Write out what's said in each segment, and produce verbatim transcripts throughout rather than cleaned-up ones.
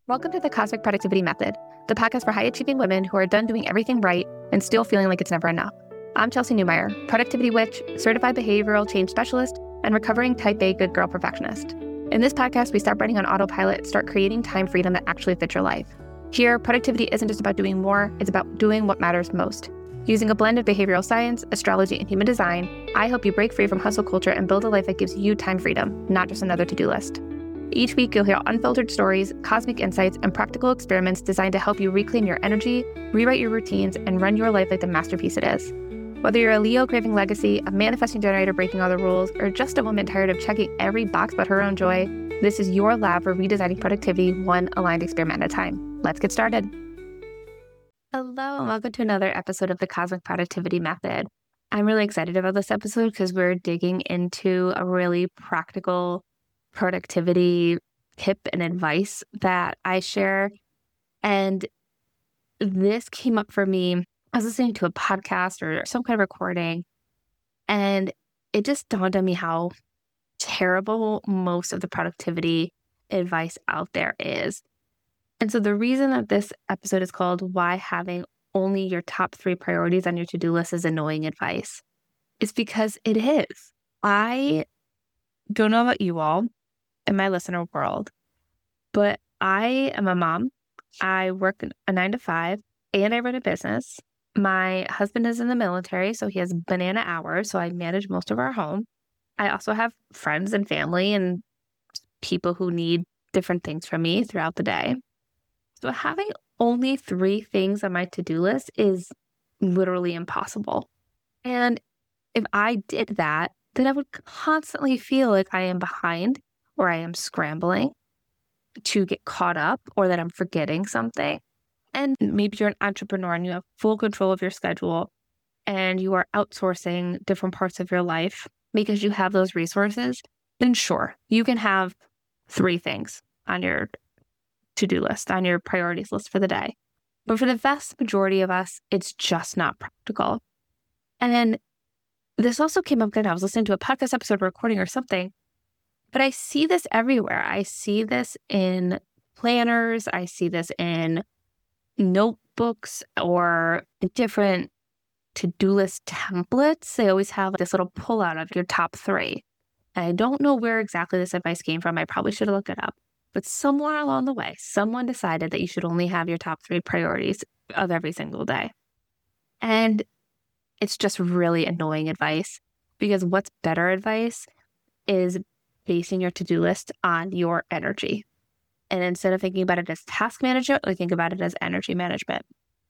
Welcome to the Cosmic Productivity Method, the podcast for high-achieving women who are done doing everything right and still feeling like it's never enough. I'm Chelsea Newmeyer, productivity witch, certified behavioral change specialist, and recovering type A good girl perfectionist. In this podcast, we start writing on autopilot, start creating time freedom that actually fits your life. Here, productivity isn't just about doing more, it's about doing what matters most. Using a blend of behavioral science, astrology, and human design, I help you break free from hustle culture and build a life that gives you time freedom, not just another to-do list. Each week, you'll hear unfiltered stories, cosmic insights, and practical experiments designed to help you reclaim your energy, rewrite your routines, and run your life like the masterpiece it is. Whether you're a Leo craving legacy, a manifesting generator breaking all the rules, or just a woman tired of checking every box but her own joy, this is your lab for redesigning productivity one aligned experiment at a time. Let's get started. Hello, and welcome to another episode of the Cosmic Productivity Method. I'm really excited about this episode because we're digging into a really practical productivity tip and advice that I share. And this came up for me. I was listening to a podcast or some kind of recording, and it just dawned on me how terrible most of the productivity advice out there is. And so the reason that this episode is called Why Having Only Your Top Three Priorities on Your To-Do List is Annoying Advice is because it is. I don't know about you all in my listener world, but I am a mom. I work a nine to five and I run a business. My husband is in the military, so he has banana hours, so I manage most of our home. I also have friends and family and people who need different things from me throughout the day. So having only three things on my to-do list is literally impossible. And if I did that, then I would constantly feel like I am behind or I am scrambling to get caught up or that I'm forgetting something. And maybe you're an entrepreneur and you have full control of your schedule and you are outsourcing different parts of your life because you have those resources, then sure, you can have three things on your to-do list, on your priorities list for the day. But for the vast majority of us, it's just not practical. And then this also came up, again, I was listening to a podcast episode, recording or something, but I see this everywhere. I see this in planners. I see this in notebooks or different to-do list templates. They always have this little pullout of your top three. And I don't know where exactly this advice came from. I probably should have looked it up. But somewhere along the way, someone decided that you should only have your top three priorities of every single day. And it's just really annoying advice because what's better advice is basing your to-do list on your energy. And instead of thinking about it as task management, we think about it as energy management.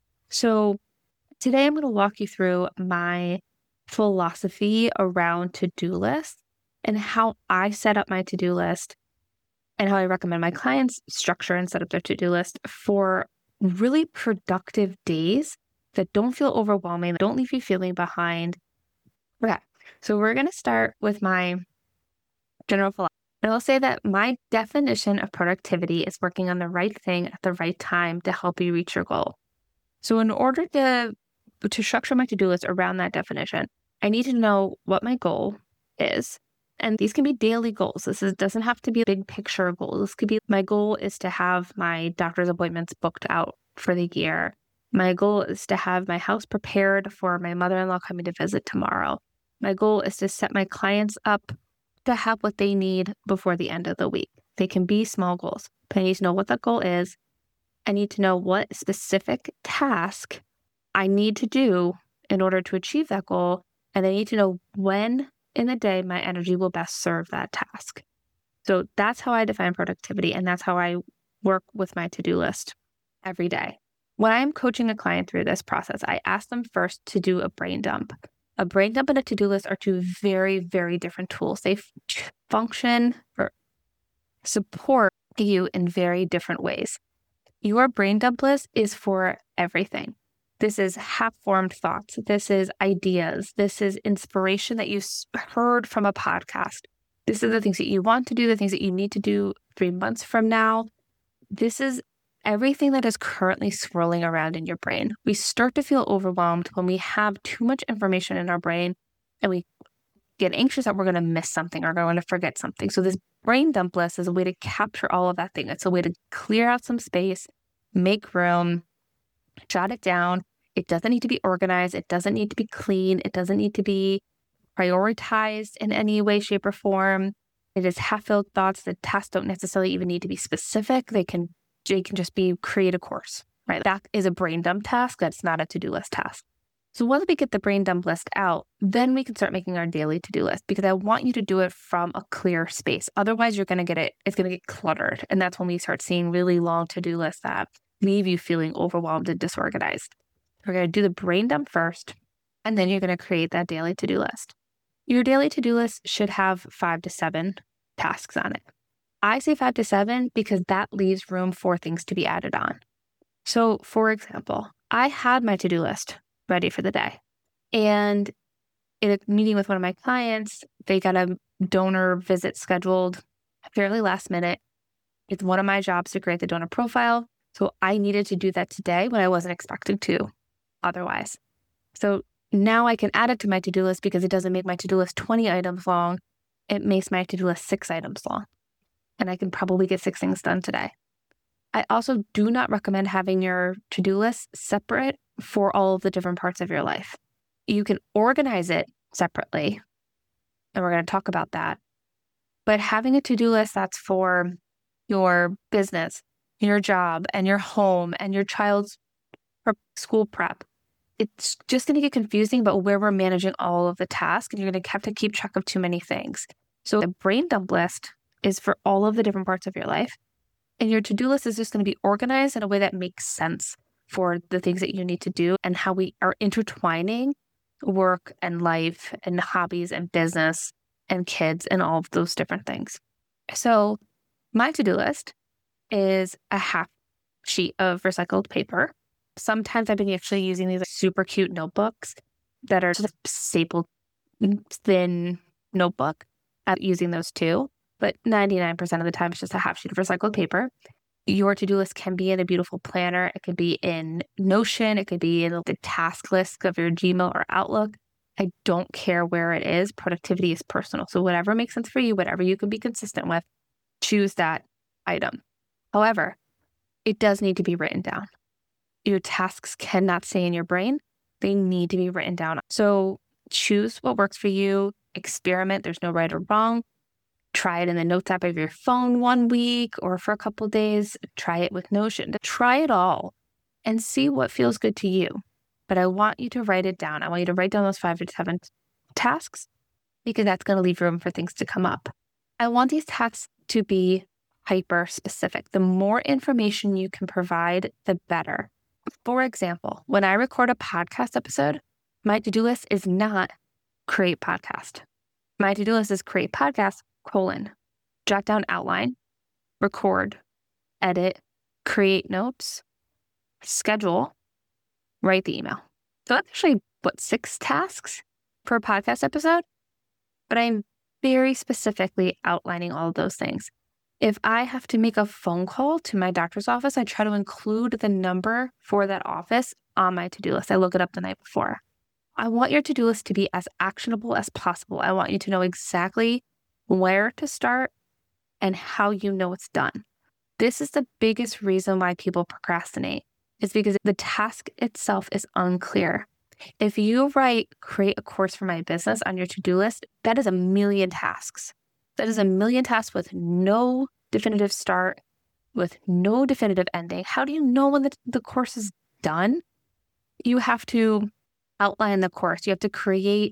So today I'm going to walk you through my philosophy around to-do lists and how I set up my to-do list and how I recommend my clients structure and set up their to-do list for really productive days that don't feel overwhelming, that don't leave you feeling behind. Okay, so we're going to start with my general philosophy. And I'll say that my definition of productivity is working on the right thing at the right time to help you reach your goal. So in order to, to structure my to-do list around that definition, I need to know what my goal is. And these can be daily goals. This is, doesn't have to be a big picture goal. This could be, my goal is to have my doctor's appointments booked out for the year. My goal is to have my house prepared for my mother-in-law coming to visit tomorrow. My goal is to set my clients up to have what they need before the end of the week. They can be small goals, but I need to know what that goal is. I need to know what specific task I need to do in order to achieve that goal. And I need to know when in the day my energy will best serve that task. So that's how I define productivity. And that's how I work with my to-do list every day. When I'm coaching a client through this process, I ask them first to do a brain dump. A brain dump and a to-do list are two very, very different tools. They f- function or support you in very different ways. Your brain dump list is for everything. This is half-formed thoughts. This is ideas. This is inspiration that you heard from a podcast. This is the things that you want to do, the things that you need to do three months from now. This is everything that is currently swirling around in your brain. We start to feel overwhelmed when we have too much information in our brain and we get anxious that we're going to miss something or going to forget something. So this brain dump list is a way to capture all of that thing. It's a way to clear out some space, make room, jot it down. It doesn't need to be organized. It doesn't need to be clean. It doesn't need to be prioritized in any way, shape, or form. It is half-filled thoughts. The tasks don't necessarily even need to be specific. They can, they can just be create a course, right? That is a brain dump task. That's not a to-do list task. So once we get the brain dump list out, then we can start making our daily to-do list, because I want you to do it from a clear space. Otherwise, you're going to get it, it's going to get cluttered. And that's when we start seeing really long to-do lists that leave you feeling overwhelmed and disorganized. We're going to do the brain dump first, and then you're going to create that daily to-do list. Your daily to-do list should have five to seven tasks on it. I say five to seven because that leaves room for things to be added on. So for example, I had my to-do list ready for the day. And in a meeting with one of my clients, they got a donor visit scheduled fairly last minute. It's one of my jobs to create the donor profile. So I needed to do that today when I wasn't expecting to otherwise. So now I can add it to my to-do list because it doesn't make my to-do list twenty items long. It makes my to-do list six items long. And I can probably get six things done today. I also do not recommend having your to-do list separate for all of the different parts of your life. You can organize it separately, and we're going to talk about that. But having a to-do list that's for your business, your job, and your home, and your child's school prep, it's just going to get confusing about where we're managing all of the tasks, and you're going to have to keep track of too many things. So the brain dump list is for all of the different parts of your life, and your to-do list is just going to be organized in a way that makes sense for the things that you need to do and how we are intertwining work and life and hobbies and business and kids and all of those different things. So my to-do list is a half sheet of recycled paper. Sometimes I've been actually using these super cute notebooks that are just a stapled thin notebook. I'm using those too, but ninety-nine percent of the time it's just a half sheet of recycled paper. Your to-do list can be in a beautiful planner. It could be in Notion. It could be in the task list of your Gmail or Outlook. I don't care where it is. Productivity is personal. So whatever makes sense for you, whatever you can be consistent with, choose that item. However, it does need to be written down. Your tasks cannot stay in your brain. They need to be written down. So choose what works for you. Experiment. There's no right or wrong. Try it in the Notes app of your phone one week or for a couple of days. Try it with Notion. Try it all and see what feels good to you. But I want you to write it down. I want you to write down those five to seven tasks because that's going to leave room for things to come up. I want these tasks to be hyper specific. The more information you can provide, the better. For example, when I record a podcast episode, my to-do list is not create podcast. My to-do list is create podcast, colon, jot down outline, record, edit, create notes, schedule, write the email. So that's actually, what, six tasks for a podcast episode? But I'm very specifically outlining all of those things. If I have to make a phone call to my doctor's office, I try to include the number for that office on my to-do list. I look it up the night before. I want your to-do list to be as actionable as possible. I want you to know exactly where to start and how you know it's done. This is the biggest reason why people procrastinate. It's because the task itself is unclear. If you write, create a course for my business on your to-do list, that is a million tasks. That is a million tasks with no definitive start, with no definitive ending. How do you know when the, the course is done? You have to outline the course. You have to create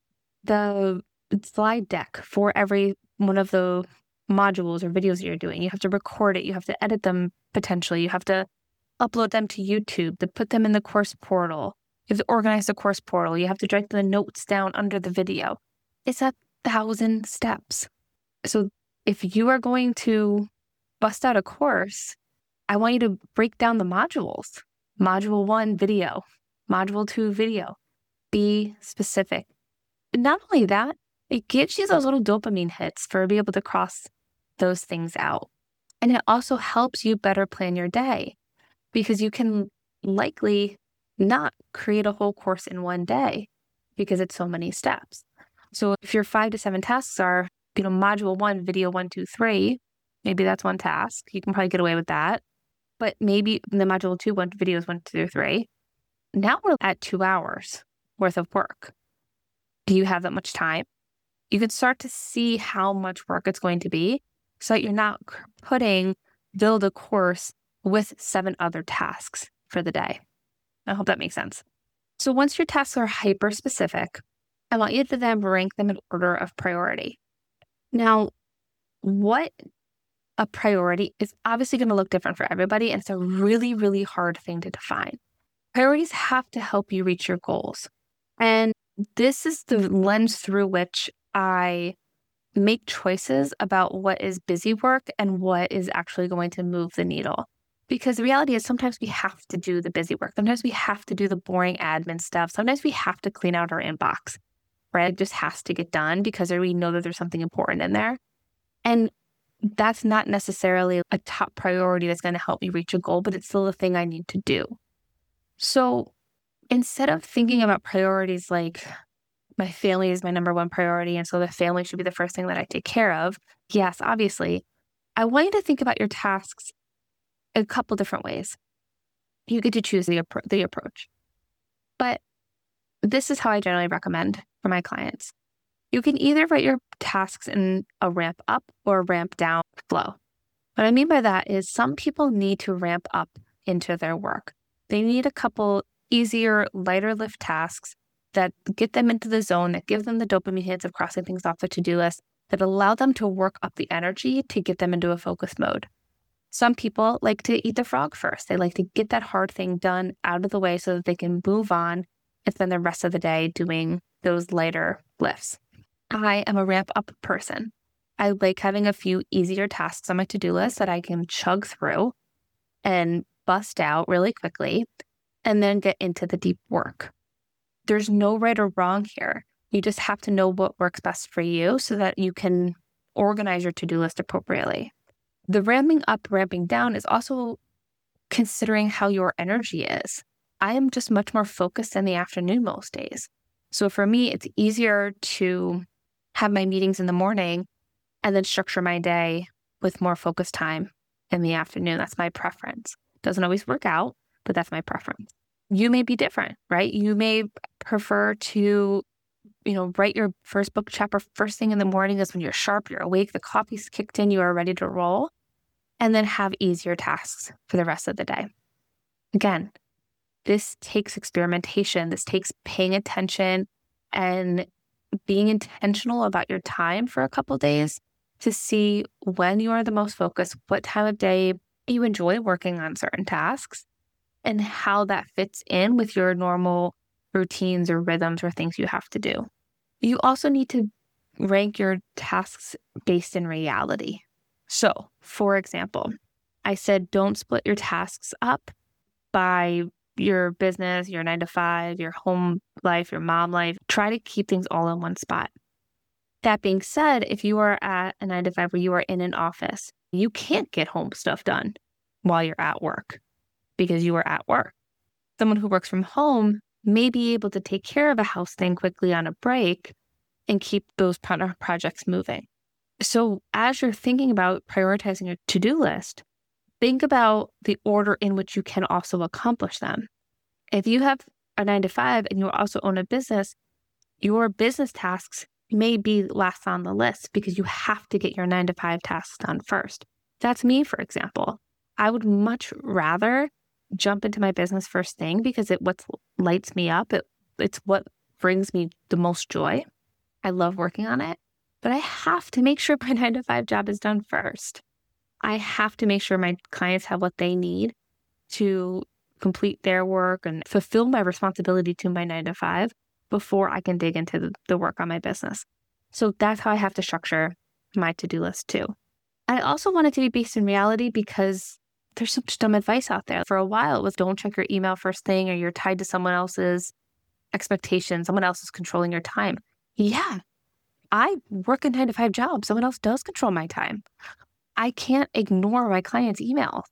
the slide deck for every one of the modules or videos that you're doing. You have to record it. You have to edit them potentially. You have to upload them to YouTube, to put them in the course portal. You have to organize the course portal. You have to write the notes down under the video. It's a thousand steps. So if you are going to bust out a course, I want you to break down the modules. Module one, video. Module two, video. Be specific. Not only that, it gives you those little dopamine hits for being able to cross those things out. And it also helps you better plan your day because you can likely not create a whole course in one day because it's so many steps. So if your five to seven tasks are you know, module one, video one, two, three, maybe that's one task. You can probably get away with that. But maybe in the module two, one videos one, two, three. Now we're at two hours worth of work. Do you have that much time? You can start to see how much work it's going to be so that you're not putting build a course with seven other tasks for the day. I hope that makes sense. So once your tasks are hyper specific, I want you to then rank them in order of priority. Now, what a priority is obviously going to look different for everybody, and it's a really, really hard thing to define. Priorities have to help you reach your goals. And this is the lens through which I make choices about what is busy work and what is actually going to move the needle. Because the reality is sometimes we have to do the busy work. Sometimes we have to do the boring admin stuff. Sometimes we have to clean out our inbox, right? It just has to get done because we know that there's something important in there. And that's not necessarily a top priority that's going to help me reach a goal, but it's still a thing I need to do. So instead of thinking about priorities like my family is my number one priority, and so the family should be the first thing that I take care of, yes, obviously, I want you to think about your tasks a couple different ways. You get to choose the, appro- the approach. But this is how I generally recommend for my clients. You can either write your tasks in a ramp up or ramp down flow. What I mean by that is some people need to ramp up into their work. They need a couple easier, lighter lift tasks that get them into the zone, that give them the dopamine hits of crossing things off the to-do list, that allow them to work up the energy to get them into a focus mode. Some people like to eat the frog first. They like to get that hard thing done out of the way so that they can move on and spend the rest of the day doing those lighter lifts. I am a ramp up person. I like having a few easier tasks on my to-do list that I can chug through and bust out really quickly and then get into the deep work. There's no right or wrong here. You just have to know what works best for you so that you can organize your to-do list appropriately. The ramping up, ramping down is also considering how your energy is. I am just much more focused in the afternoon most days. So for me, it's easier to have my meetings in the morning and then structure my day with more focused time in the afternoon. That's my preference. Doesn't always work out, but that's my preference. You may be different, right? You may prefer to, you know, write your first book chapter first thing in the morning. That's when you're sharp, you're awake, the coffee's kicked in, you are ready to roll, and then have easier tasks for the rest of the day. Again, this takes experimentation. This takes paying attention and being intentional about your time for a couple days to see when you are the most focused, what time of day you enjoy working on certain tasks, and how that fits in with your normal routines or rhythms or things you have to do. You also need to rank your tasks based in reality. So, for example, I said don't split your tasks up by your business, your nine to five, your home life, your mom life. Try to keep things all in one spot. That being said, if you are at a nine to five where you are in an office, you can't get home stuff done while you're at work because you are at work. Someone who works from home may be able to take care of a house thing quickly on a break and keep those pro- projects moving. So as you're thinking about prioritizing your to-do list, think about the order in which you can also accomplish them. If you have a nine to five and you also own a business, your business tasks may be last on the list because you have to get your nine to five tasks done first. That's me, for example. I would much rather jump into my business first thing because it what lights me up. It, it's what brings me the most joy. I love working on it, but I have to make sure my nine to five job is done first. I have to make sure my clients have what they need to complete their work and fulfill my responsibility to my nine to five before I can dig into the, the work on my business. So that's how I have to structure my to-do list too. I also want it to be based in reality because there's so much dumb advice out there. For a while, it was don't check your email first thing or you're tied to someone else's expectations. Someone else is controlling your time. Yeah, I work a nine to five job. Someone else does control my time. I can't ignore my clients' emails.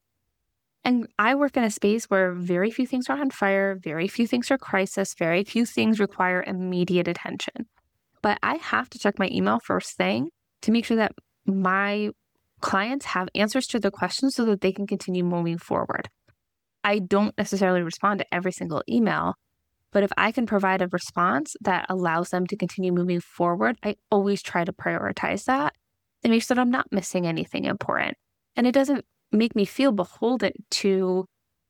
And I work in a space where very few things are on fire, very few things are crisis, very few things require immediate attention. But I have to check my email first thing to make sure that my clients have answers to their questions so that they can continue moving forward. I don't necessarily respond to every single email, but if I can provide a response that allows them to continue moving forward, I always try to prioritize that and make sure that I'm not missing anything important. And it doesn't make me feel beholden to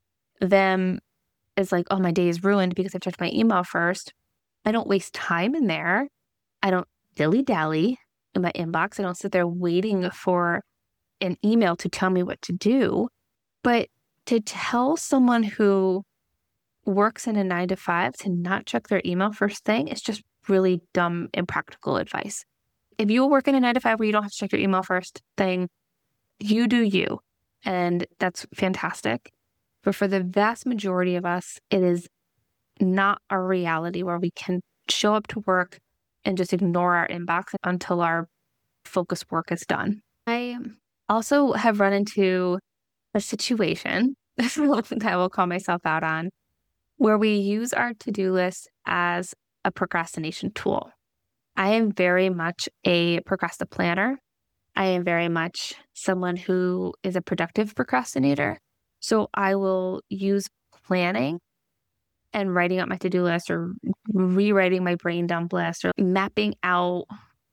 them as like, oh, my day is ruined because I've checked my email first. I don't waste time in there. I don't dilly-dally in my inbox. I don't sit there waiting for an email to tell me what to do. But to tell someone who works in a nine to five to not check their email first thing is just really dumb, impractical advice. If you work in a nine to five where you don't have to check your email first thing, you do you. And that's fantastic. But for the vast majority of us, it is not a reality where we can show up to work and just ignore our inbox until our focus work is done. I also have run into a situation that I will call myself out on, where we use our to-do list as a procrastination tool. I am very much a procrastinator planner. I am very much someone who is a productive procrastinator. So I will use planning and writing out my to-do list or rewriting my brain dump list or mapping out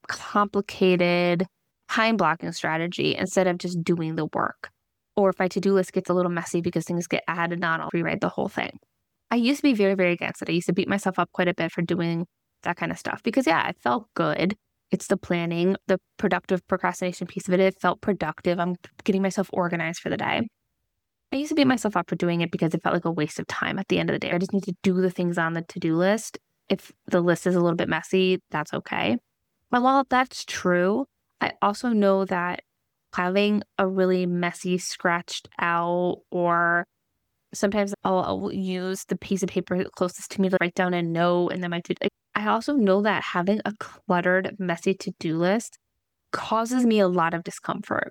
complicated time blocking strategy instead of just doing the work. Or if my to-do list gets a little messy because things get added on, I'll rewrite the whole thing. I used to be very, very against it. I used to beat myself up quite a bit for doing that kind of stuff because, yeah, it felt good. It's the planning, the productive procrastination piece of it. It felt productive. I'm getting myself organized for the day. I used to beat myself up for doing it because it felt like a waste of time at the end of the day. I just need to do the things on the to-do list. If the list is a little bit messy, that's okay. But while that's true, I also know that having a really messy, scratched out, or sometimes I'll, I'll use the piece of paper closest to me to write down a note and then my to like, I also know that having a cluttered, messy to-do list causes me a lot of discomfort.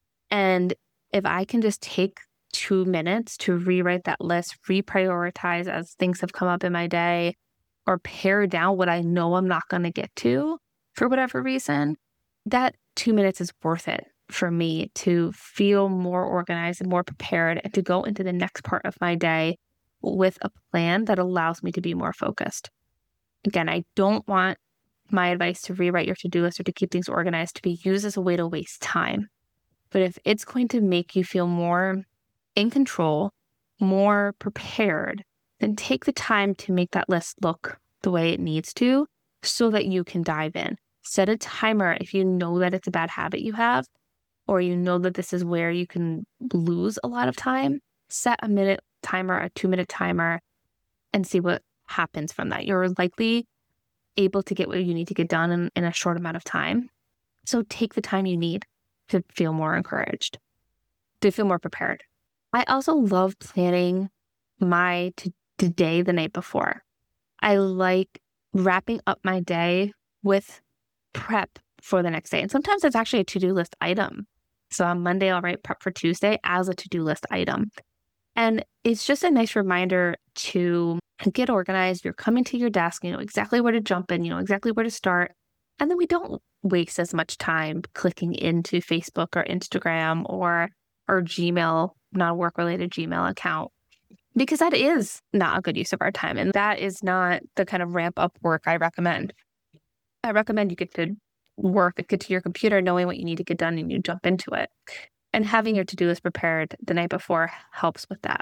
And if I can just take two minutes to rewrite that list, reprioritize as things have come up in my day, or pare down what I know I'm not going to get to for whatever reason, that two minutes is worth it for me to feel more organized and more prepared and to go into the next part of my day with a plan that allows me to be more focused. Again, I don't want my advice to rewrite your to-do list or to keep things organized to be used as a way to waste time. But if it's going to make you feel more in control, more prepared, then take the time to make that list look the way it needs to so that you can dive in. Set a timer if you know that it's a bad habit you have, or you know that this is where you can lose a lot of time. Set a minute timer, a two minute timer, and see what happens from that. You're likely able to get what you need to get done in, in a short amount of time. So take the time you need to feel more encouraged, to feel more prepared. I also love planning my to, to day the night before. I like wrapping up my day with prep for the next day. And sometimes it's actually a to-do list item. So on Monday, I'll write prep for Tuesday as a to-do list item. And it's just a nice reminder to get organized. You're coming to your desk, you know exactly where to jump in, you know exactly where to start. And then we don't waste as much time clicking into Facebook or Instagram or our Gmail, not a work-related Gmail account, because that is not a good use of our time. And that is not the kind of ramp up work I recommend. I recommend you get to work, get to your computer knowing what you need to get done and you jump into it. And having your to-do list prepared the night before helps with that.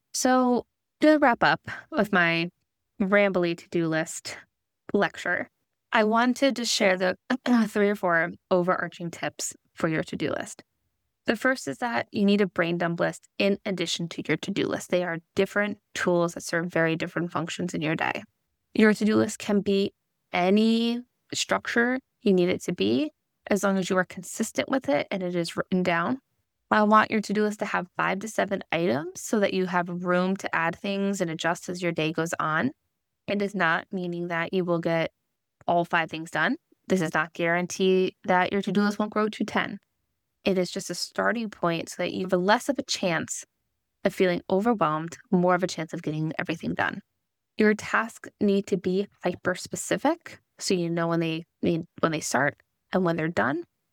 So to wrap up with my rambly to-do list lecture, I wanted to share the three or four overarching tips for your to-do list. The first is that you need a brain dump list in addition to your to-do list. They are different tools that serve very different functions in your day. Your to-do list can be any structure you need it to be, as long as you are consistent with it and it is written down. I want your to-do list to have five to seven items so that you have room to add things and adjust as your day goes on. It is not meaning that you will get all five things done. This does not guarantee that your to-do list won't grow to ten. It is just a starting point so that you have less of a chance of feeling overwhelmed, more of a chance of getting everything done. Your tasks need to be hyper-specific so you know when they need when they start and when they're done.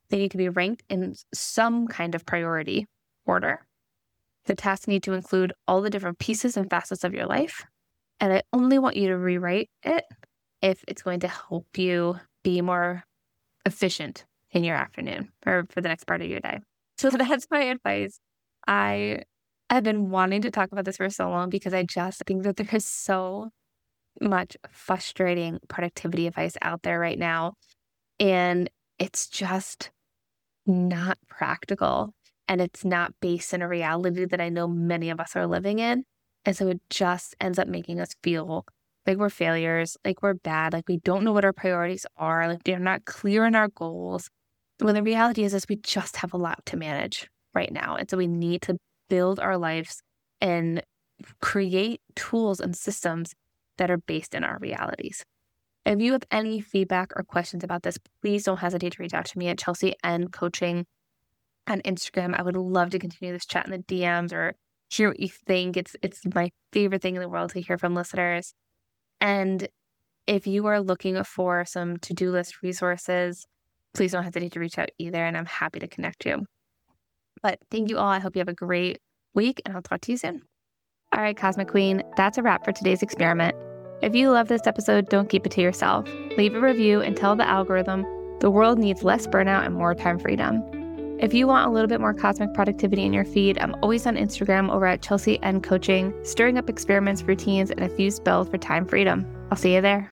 They need to be ranked in some kind of priority order. The tasks need to include all the different pieces and facets of your life. And I only want you to rewrite it if it's going to help you be more efficient in your afternoon or for the next part of your day. So that's my advice. I have been wanting to talk about this for so long because I just think that there is so much frustrating productivity advice out there right now. And it's just not practical. And it's not based in a reality that I know many of us are living in. And so it just ends up making us feel like we're failures, like we're bad, like we don't know what our priorities are, like they're not clear in our goals. When the reality is, is we just have a lot to manage right now. And so we need to build our lives and create tools and systems that are based in our realities. If you have any feedback or questions about this, please don't hesitate to reach out to me at Chelsea N Coaching on Instagram. I would love to continue this chat in the D Ms or hear what you think. It's it's my favorite thing in the world to hear from listeners. And if you are looking for some to-do list resources, please don't hesitate to reach out either, and I'm happy to connect you. But thank you all. I hope you have a great week, and I'll talk to you soon. All right, Cosmic Queen, that's a wrap for today's experiment. If you love this episode, don't keep it to yourself. Leave a review and tell the algorithm the world needs less burnout and more time freedom. If you want a little bit more cosmic productivity in your feed, I'm always on Instagram over at Chelsea N Coaching, stirring up experiments, routines, and a few spells for time freedom. I'll see you there.